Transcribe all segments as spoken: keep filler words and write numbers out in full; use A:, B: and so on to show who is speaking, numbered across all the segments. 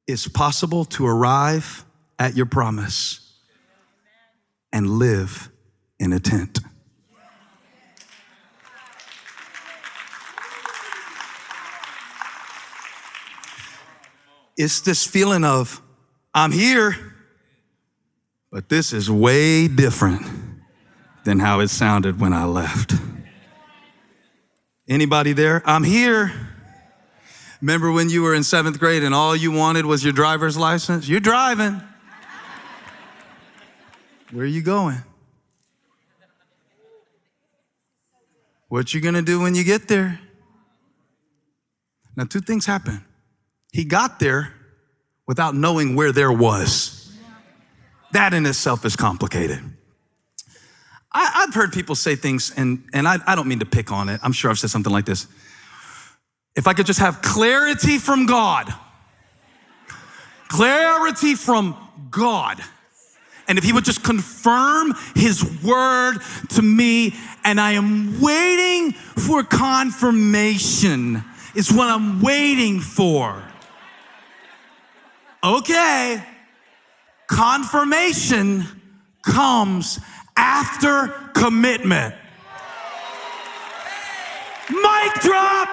A: It's possible to arrive at your promise and live in a tent. It's this feeling of, I'm here, but this is way different than how it sounded when I left. Anybody there? I'm here. Remember when you were in seventh grade and all you wanted was your driver's license? You're driving. Where are you going? What you gonna do when you get there? Now, two things happen. He got there without knowing where there was. That in itself is complicated. I, I've heard people say things, and, and I, I don't mean to pick on it. I'm sure I've said something like this. If I could just have clarity from God, clarity from God, and if he would just confirm his word to me, and I am waiting for confirmation, is what I'm waiting for. Okay, confirmation comes after commitment. Mic drop.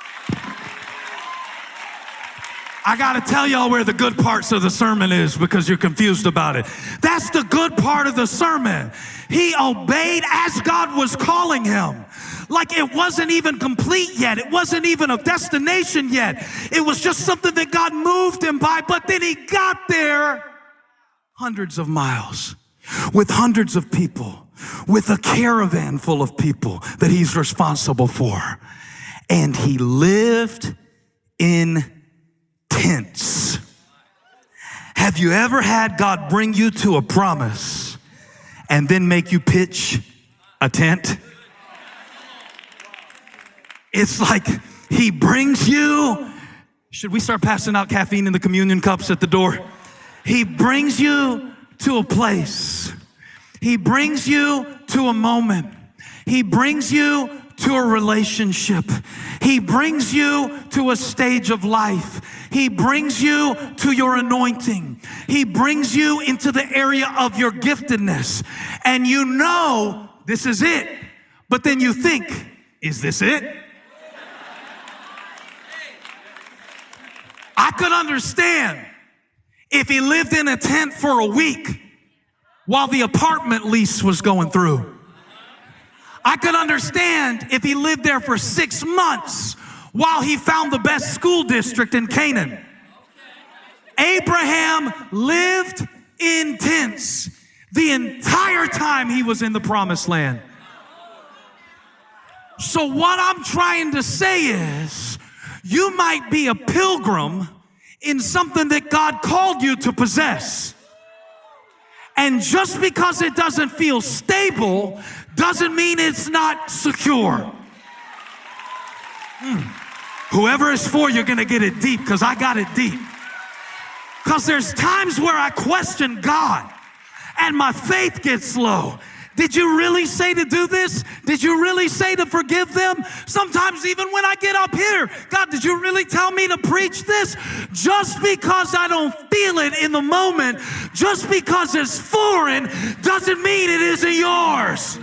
A: I gotta tell y'all where the good parts of the sermon is because you're confused about it. That's the good part of the sermon. He obeyed as God was calling him. Like it wasn't even complete yet. It wasn't even a destination yet. It was just something that God moved him by, but then he got there hundreds of miles with hundreds of people, with a caravan full of people that he's responsible for. And he lived in tents. Have you ever had God bring you to a promise and then make you pitch a tent? It's like he brings you, should we start passing out caffeine in the communion cups at the door? He brings you to a place. He brings you to a moment. He brings you to a relationship. He brings you to a stage of life. He brings you to your anointing. He brings you into the area of your giftedness. And you know this is it. But then you think, is this it? I could understand if he lived in a tent for a week while the apartment lease was going through. I could understand if he lived there for six months while he found the best school district in Canaan. Abraham lived in tents the entire time he was in the promised land. So what I'm trying to say is, you might be a pilgrim in something that God called you to possess. And just because it doesn't feel stable doesn't mean it's not secure. Mm. Whoever is for, you're gonna get it deep, because I got it deep. Because there's times where I question God and my faith gets low. Did you really say to do this? Did you really say to forgive them? Sometimes even when I get up here, God, did you really tell me to preach this? Just because I don't feel it in the moment, just because it's foreign, doesn't mean it isn't yours.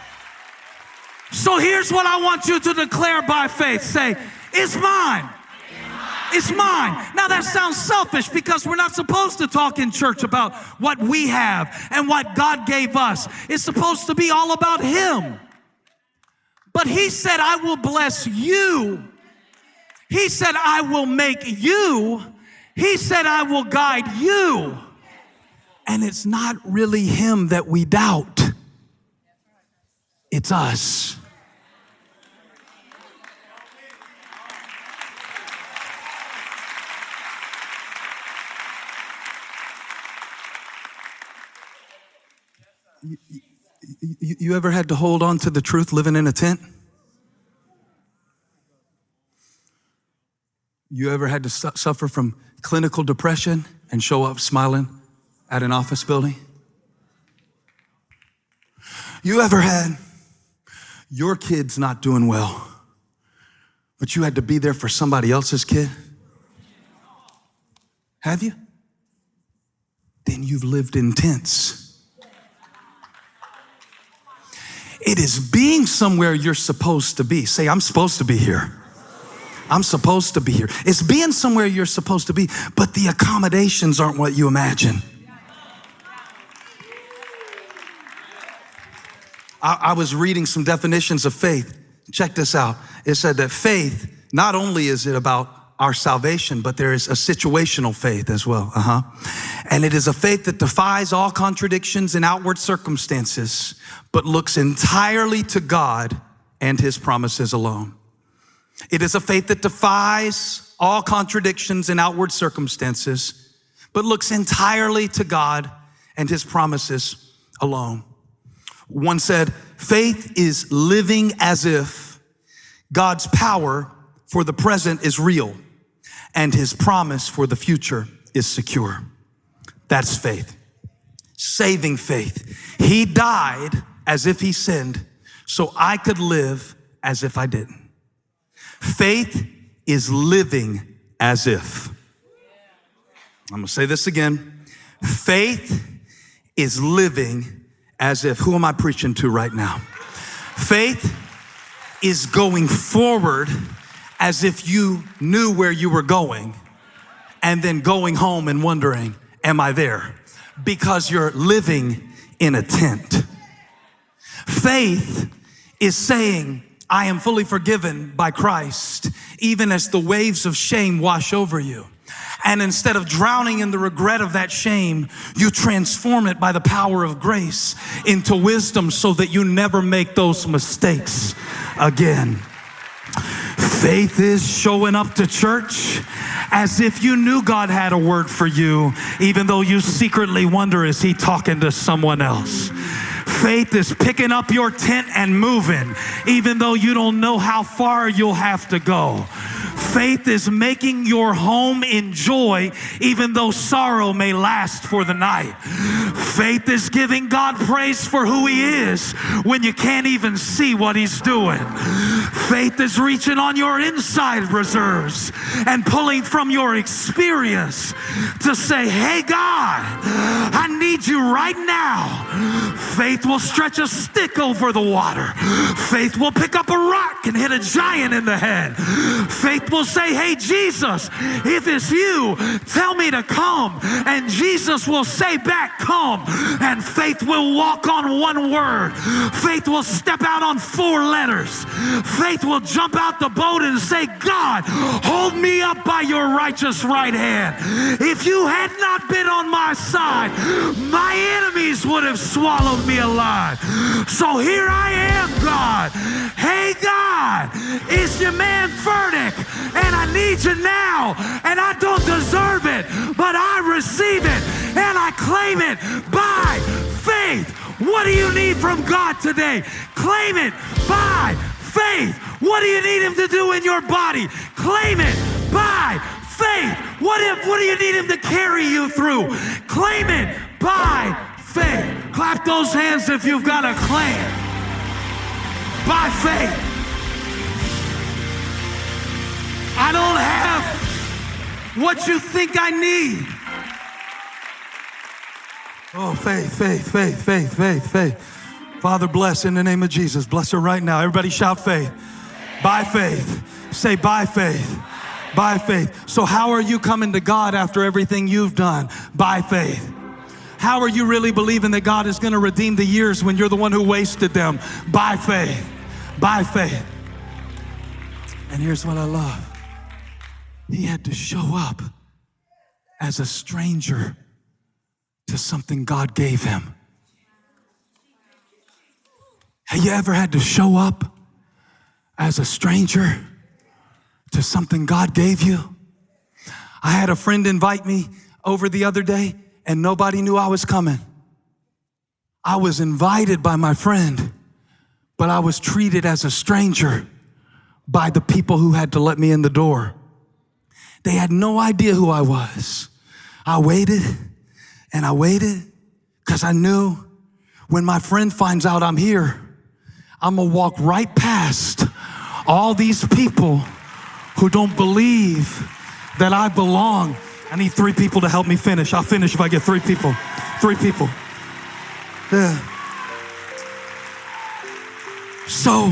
A: So here's what I want you to declare by faith. Say, it's mine. It's mine. Now that sounds selfish because we're not supposed to talk in church about what we have and what God gave us. It's supposed to be all about him. But he said, I will bless you. He said, I will make you. He said, I will guide you. And it's not really him that we doubt. It's us. You, you, you ever had to hold on to the truth living in a tent? You ever had to su- suffer from clinical depression and show up smiling at an office building? You ever had your kids not doing well, but you had to be there for somebody else's kid? Have you? Then you've lived in tents. It is being somewhere you're supposed to be. Say, I'm supposed to be here. I'm supposed to be here. It's being somewhere you're supposed to be, but the accommodations aren't what you imagine. I, I was reading some definitions of faith. Check this out. It said that faith, not only is it about our salvation, but there is a situational faith as well. Uh-huh. And it is a faith that defies all contradictions and outward circumstances, but looks entirely to God and his promises alone. It is a faith that defies all contradictions and outward circumstances, but looks entirely to God and his promises alone. One said, faith is living as if God's power for the present is real and his promise for the future is secure. That's faith. Saving faith. He died as if he sinned so I could live as if I didn't. Faith is living as if. I'm gonna say this again. Faith is living as if. Who am I preaching to right now? Faith is going forward as if you knew where you were going and then going home and wondering, am I there? Because you're living in a tent. Faith is saying, I am fully forgiven by Christ, even as the waves of shame wash over you. And instead of drowning in the regret of that shame, you transform it by the power of grace into wisdom so that you never make those mistakes again. Faith is showing up to church as if you knew God had a word for you, even though you secretly wonder, is he talking to someone else? Faith is picking up your tent and moving, even though you don't know how far you'll have to go. Faith is making your home in joy, even though sorrow may last for the night. Faith is giving God praise for who he is when you can't even see what he's doing. Faith is reaching on your inside reserves and pulling from your experience to say, hey God, I need you right now. Faith will stretch a stick over the water. Faith will pick up a rock and hit a giant in the head. Faith will say, hey Jesus, if it's you, tell me to come. And Jesus will say back, come. And faith will walk on one word. Faith will step out on four letters. Faith will jump out the boat and say, God, hold me up by your righteous right hand. If you had not been on my side, my enemies would have swallowed me alive. So here I am, God. Hey, God, it's your man Furtick, and I need you now, and I don't deserve it, but I receive it, and I claim it by faith. What do you need from God today? Claim it by faith. What do you need him to do in your body? Claim it by faith. What, if, what do you need him to carry you through? Claim it by faith. Clap those hands if you've got a claim. By faith. I don't have what you think I need. Oh, faith, faith, faith, faith, faith, faith. Father, bless in the name of Jesus. Bless her right now. Everybody shout faith. By faith. Say by faith. By faith. So how are you coming to God after everything you've done? By faith. How are you really believing that God is going to redeem the years when you're the one who wasted them? By faith. By faith. And here's what I love. He had to show up as a stranger to something God gave him. Have you ever had to show up as a stranger to something God gave you? I had a friend invite me over the other day, and nobody knew I was coming. I was invited by my friend, but I was treated as a stranger by the people who had to let me in the door. They had no idea who I was. I waited and I waited because I knew when my friend finds out I'm here, I'm gonna walk right past all these people who don't believe that I belong I need three people to help me finish. I'll finish if I get three people. Three people. Yeah. So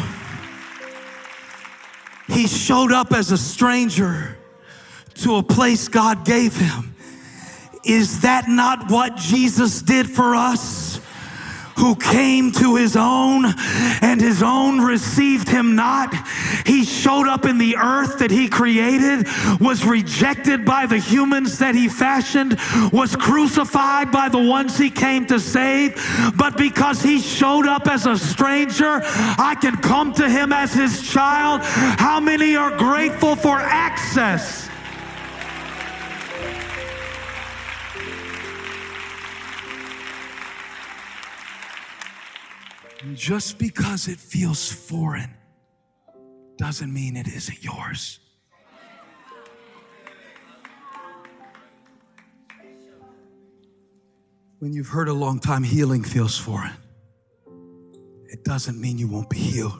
A: he showed up as a stranger to a place God gave him. Is that not what Jesus did for us? Who came to his own, and his own received him not. He showed up in the earth that he created, was rejected by the humans that he fashioned, was crucified by the ones he came to save. But because he showed up as a stranger, I can come to him as his child. How many are grateful for access? Just because it feels foreign doesn't mean it isn't yours. When you've heard a long time healing feels foreign, it doesn't mean you won't be healed.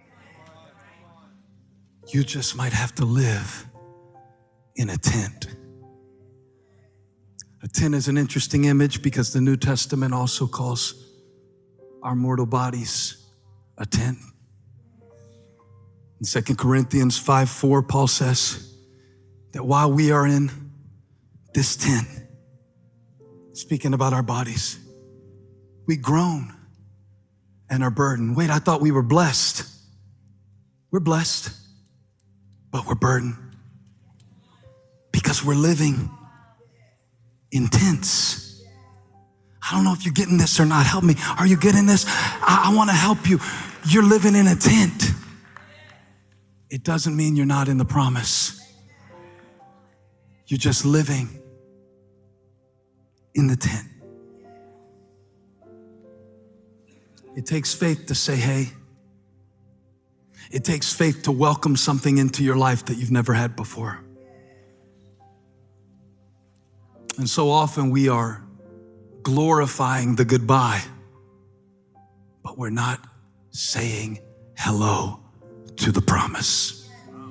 A: You just might have to live in a tent. A tent is an interesting image because the New Testament also calls our mortal bodies a tent. In Second Corinthians five four, Paul says that while we are in this tent, speaking about our bodies, we groan and are burdened. Wait, I thought we were blessed. We're blessed, but we're burdened because we're living in tents. I don't know if you're getting this or not. Help me. Are you getting this? I, I want to help you. You're living in a tent. It doesn't mean you're not in the promise. You're just living in the tent. It takes faith to say, hey. It takes faith to welcome something into your life that you've never had before. And so often we are glorifying the goodbye, but we're not saying hello to the promise.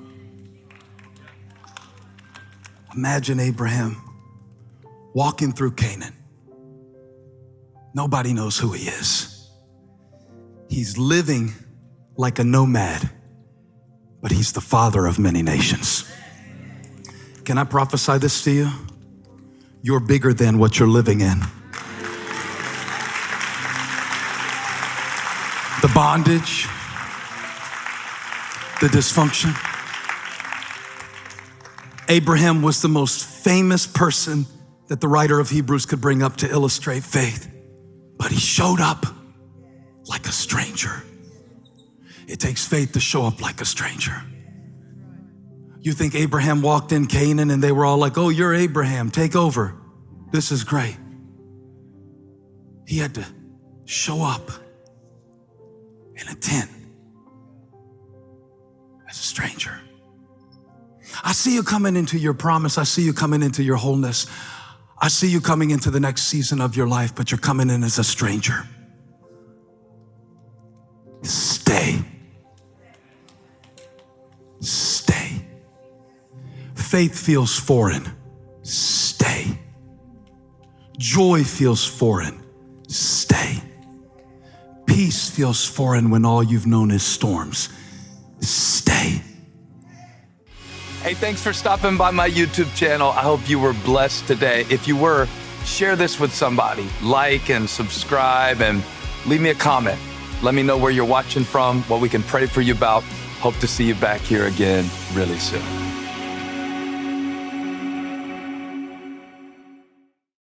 A: Imagine Abraham walking through Canaan. Nobody knows who he is. He's living like a nomad, but he's the father of many nations. Can I prophesy this to you? You're bigger than what you're living in. The bondage, the dysfunction. Abraham was the most famous person that the writer of Hebrews could bring up to illustrate faith, but he showed up like a stranger. It takes faith to show up like a stranger. You think Abraham walked in Canaan and they were all like, oh, you're Abraham, take over. This is great. He had to show up in a tent as a stranger. I see you coming into your promise. I see you coming into your wholeness. I see you coming into the next season of your life, but you're coming in as a stranger. Stay. Stay. Faith feels foreign. Stay. Joy feels foreign. Stay. Peace feels foreign when all you've known is storms. Stay.
B: Hey, thanks for stopping by my YouTube channel. I hope you were blessed today. If you were, share this with somebody. Like and subscribe and leave me a comment. Let me know where you're watching from, what we can pray for you about. Hope to see you back here again really soon.